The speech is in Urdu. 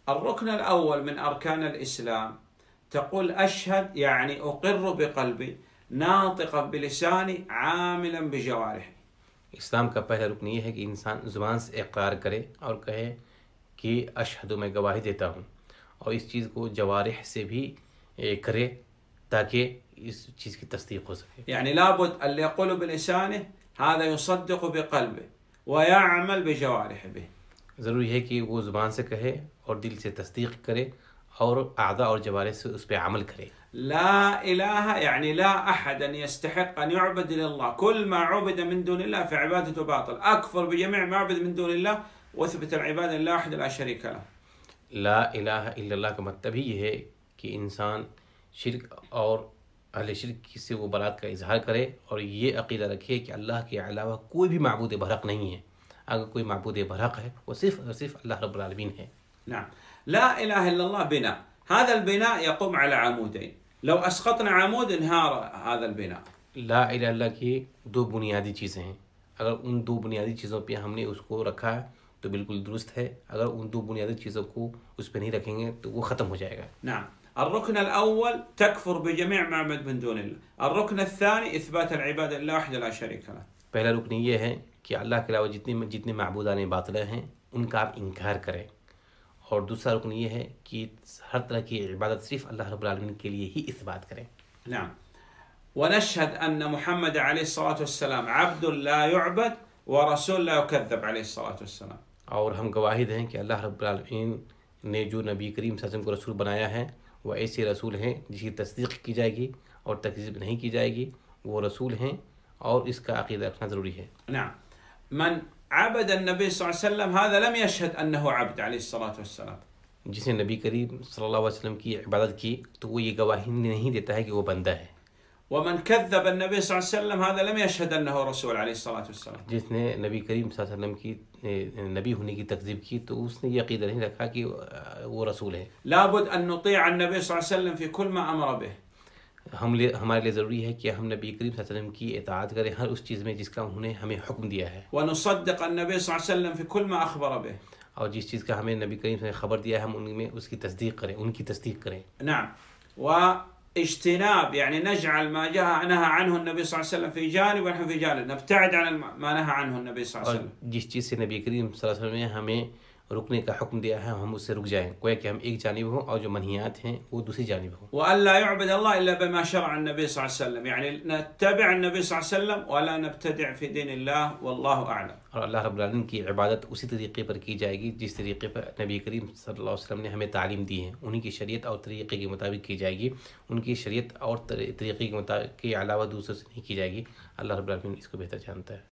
الركن الأول من أركان الإسلام تقول أشهد يعني أقر بقلبي ناطقا بلساني عاملا بجوارحي. اسلام کا پہلا رکن یہ ہے کہ انسان زبان سے اقرار کرے اور کہے کہ اشہد میں گواہی دیتا ہوں، اور اس چیز کو جوارح سے بھی کرے تاکہ اس چیز کی تصدیق ہو سکے. يعني لابد اللي يقول بلسانه هذا يصدق بقلبه ويعمل بجوارحه به. ضروری ہے کہ وہ زبان سے کہے اور دل سے تصدیق کرے اور اعضاء اور جوارح سے اس پہ عمل کرے. لا إله يعني لا أحد يستحق أن يعبد إلا الله، كل ما عبد من دون الله فعبادته باطل، أكفر بجميع ما عبد من دون الله وثبت العبادة لله وحده لا شريك له. لا الہ الا اللہ کا مطلب ہی یہ ہے کہ انسان شرک اور اہل شرک سے وہ برات کا اظہار کرے اور یہ عقیدہ رکھے کہ اللہ کے علاوہ کوئی بھی معبود برحق نہیں ہے. اگر کوئی معبود برحق ہے وہ صرف اور صرف اللہ رب العالمین ہے. نعم. لا إله إلا الله بناء، هذا البناء يقوم على عمودين، لو أسقطنا عمود انهار هذا البناء. لا الہ الا اللہ کی دو بنیادی چیزیں ہیں، اگر ان دو بنیادی چیزوں پہ ہم نے اس کو رکھا تو بالکل درست ہے، اگر ان دو بنیادی چیزوں کو اس پہ نہیں رکھیں گے تو وہ ختم ہو جائے گا. نعم. الركن الأول تكفر بجميع ما عبد من دون الله، الركن الثاني إثبات العبادة لله وحده لا شريك له. پہلا رکن یہ ہے کہ اللہ کے علاوہ جتنے معبودان باطلہ ہیں ان کا آپ انکار کریں، اور دوسرا رکن یہ ہے کہ ہر طرح کی عبادت صرف اللہ رب العالمین کے لیے ہی اثبات کریں. نعم. ونشهد أن محمد عليه الصلاة والسلام عبد لا يعبد ورسول لا يكذب عليه الصلاة والسلام. اور ہم گواہی دیں کہ اللہ رب العالمین نے جو نبی کریم صلی اللہ علیہ وسلم کو رسول بنایا ہے وہ ایسے رسول ہیں جس کی تصدیق کی جائے گی اور تکذیب نہیں کی جائے گی. وہ رسول ہیں اور اس کا عقیدہ رکھنا ضروری ہے. نعم. من عبد النبي صلى الله عليه وسلم هذا لم يشهد أنه عبد عليه الصلاة والسلام. جس نے نبی کریم صلی اللہ علیہ وسلم کی عبادت کی تو وہ یہ گواہی نہیں دیتا ہے کہ وہ بندہ ہے. ومن كذب النبي صلى الله عليه وسلم هذا لم يشهد أنه رسول عليه الصلاة والسلام. جس نے نبی کریم صلی اللہ علیہ وسلم کی نبی ہونے کی تکذیب کی تو اس نے یہ عقیدہ نہیں رکھا کہ وہ رسول ہے. لابد أن نطيع النبي صلى الله عليه وسلم في كل ما أمر به. ہمارے لیے ضروری ہے کہ ہم نبی کریم صلی اللہ علیہ وسلم کی اطاعت کریں ہر اس چیز میں جس کا انہوں نے ہمیں حکم دیا ہے. ونصدق النبي صلى الله عليه وسلم في كل ما أخبر به. اور جس چیز کا ہمیں نبی کریم صلی اللہ علیہ وسلم نے خبر دیا ہے ہم ان میں اس کی تصدیق کریں، ان کی تصدیق کریں. نعم. واجتناب يعني نجعل ما نهى عنه النبي صلى الله عليه وسلم في جانب ونحن في جانب، نبتعد عن ما نهى عنه النبي صلى الله عليه وسلم. جس چیز سے نبی کریم صلی اللہ علیہ وسلم نے ہمیں رکنے کا حکم دیا ہے ہم اس سے رک جائیں، گویا کہ ہم ایک جانب ہوں اور جو منہیات ہیں وہ دوسری جانب ہوں. وألا يعبد الله إلا بما شرع النبي صلى الله عليه وسلم، يعني نتبع النبي صلى الله عليه وسلم ولا نبتدع في دين الله والله أعلم. اور اللہ رب العالمین کی عبادت اسی طریقے پر کی جائے گی جس طریقے پر نبی کریم صلی اللہ علیہ وسلم نے ہمیں تعلیم دی ہے، انہی کی شریعت اور طریقے کے مطابق کی جائے گی. ان کی شریعت اور طریقے کے مطابق کے علاوہ دوسرے سے نہیں کی جائے گی. اللہ رب العالمین اس کو بہتر جانتا ہے.